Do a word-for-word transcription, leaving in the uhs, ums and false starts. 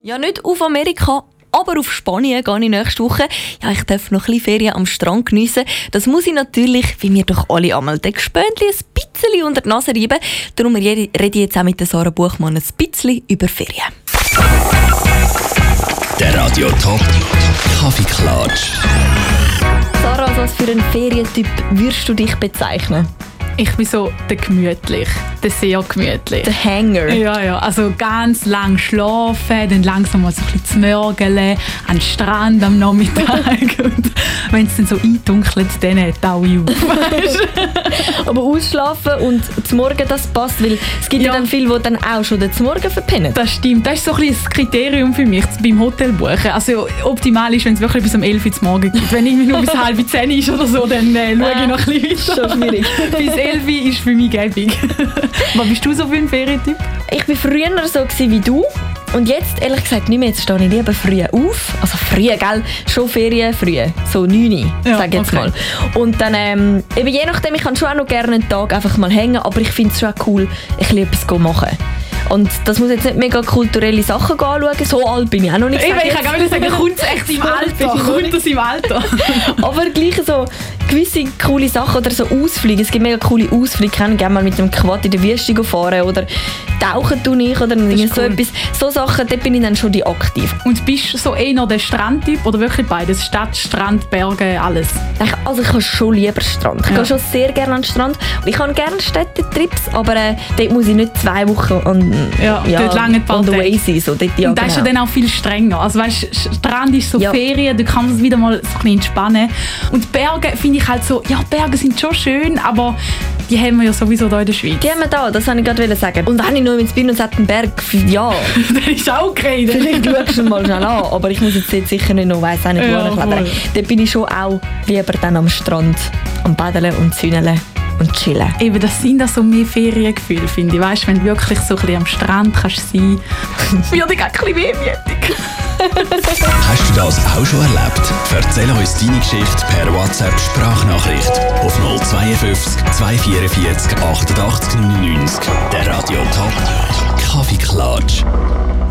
Ja, nicht auf Amerika, aber auf Spanien gehe ich nächste Woche. Ja, ich darf noch ein bisschen Ferien am Strand geniessen. Das muss ich natürlich, wie wir doch alle einmal, den Gespöntchen ein bisschen unter die Nase reiben. Darum rede ich jetzt auch mit der Sarah Buchmann ein bisschen über Ferien. Der Radio Top Kaffeeklatsch. Sarah, als was für einen Ferientyp würdest du dich bezeichnen? Ich bin so der gemütlich, der sehr gemütlich. Der Hanger. Ja, ja, also ganz lang schlafen, dann langsam mal so ein bisschen zu mörgeln, an den Strand am Nachmittag. Und wenn es dann so eindunkelt, dann taue ich auf. Aber ausschlafen und zum Morgen, das passt, weil es gibt ja, ja dann viele, die dann auch schon zum Morgen verpennen. Das stimmt, das ist so ein bisschen das Kriterium für mich beim Hotelbuchen. Also optimal ist, wenn es wirklich bis um elf Uhr zum Morgen geht. Wenn irgendwie nur bis halb zehn ist oder so, dann äh, schaue ich noch ein bisschen weiter. Schon schwierig. Bis elf Uhr ist für mich gäbig. Was bist du so für ein Ferientyp? Ich war früher so wie du. Und jetzt, ehrlich gesagt, nicht mehr. Jetzt stehe ich lieber früh auf. Also früh, gell? Schon Ferien früh. So neun Uhr, ja, sage ich jetzt okay. mal. Und dann, ähm, eben je nachdem, ich kann schon auch noch gerne einen Tag einfach mal hängen, aber ich finde es schon auch cool, ein bisschen etwas machen. Und das muss jetzt nicht mega kulturelle Sachen anschauen. So alt bin ich auch noch nicht. Ich, ich kann gar nicht sagen, kommt es echt im Alter. Kommt es im Alter. Aber gleich so gewisse coole Sachen oder so Ausflüge. Es gibt mega coole Ausflüge. Ich kann gerne mal mit dem Quad in der Wüste fahren oder tauchen tue ich oder so cool. etwas. So Sachen, dort bin ich dann schon die aktiv. Und bist du so eher der Strandtyp oder wirklich beides? Stadt, Strand, Berge, alles? Ich, also ich habe schon lieber Strand. Ich ja. gehe schon sehr gerne an den Strand. Ich habe gerne Städtetrips, aber äh, dort muss ich nicht zwei Wochen an, ja, ja, dort lange on the way sein. So, dort, ja, und das genau. ist ja dann auch viel strenger. Also weißt, Strand ist so ja. Ferien, da kann man es wieder mal so ein bisschen entspannen. Und Berge finde ich halt so, ja, Berge sind schon schön, aber die haben wir ja sowieso hier in der Schweiz. Die haben wir da, das wollte ich gerade sagen. Und wenn ich nur ins Bin und es hat einen Berg, ja. Das ist auch okay. Vielleicht schaust du mal schnell an, aber ich muss jetzt, jetzt sicher nicht noch, weiss auch nicht, wo ja, klettern. Dort bin ich schon auch lieber dann am Strand, am Paddeln und Züneln und chillen. Eben, das sind das so mehr Feriengefühle, finde ich. Weißt, wenn du wirklich so ein bisschen am Strand kannst sein, werde ich auch ein bisschen wehmütig. Hast du das auch schon erlebt? Erzähl uns deine Geschichte per WhatsApp-Sprachnachricht auf null fünf zwei zwei vier vier achtundachtzig neunundneunzig. Der Radio Top Kaffeeklatsch.